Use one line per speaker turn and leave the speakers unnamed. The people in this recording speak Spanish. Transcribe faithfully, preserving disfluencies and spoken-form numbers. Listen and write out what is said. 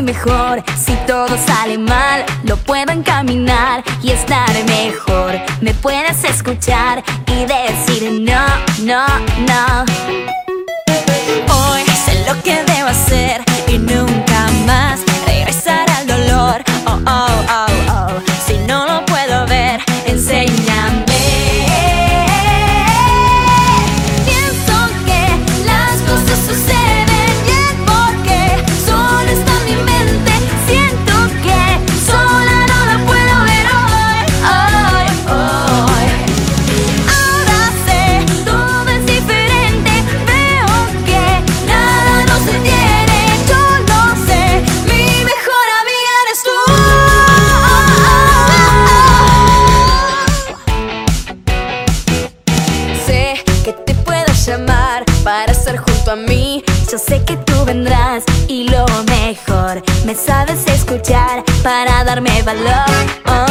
mejor. Si todo sale mal, lo puedo encaminar y estar mejor. Me puedes escuchar y decir no, no, no. Hoy sé lo que debo hacer y nunca más regresar al dolor. Oh, oh, oh, oh. Si no lo puedo ver, enséñame. Pienso que las cosas suceden y es porque solo está en mi mente. Siento que sola no la puedo ver hoy, hoy, hoy. Ahora sé, todo es diferente. Veo que nada nos detiene. Yo lo sé, mi mejor amiga eres tú. Sé que te puedo llamar para estar junto a mí. Yo sé que tú vendrás y lo mejor, me sabes escuchar para darme valor. Oh.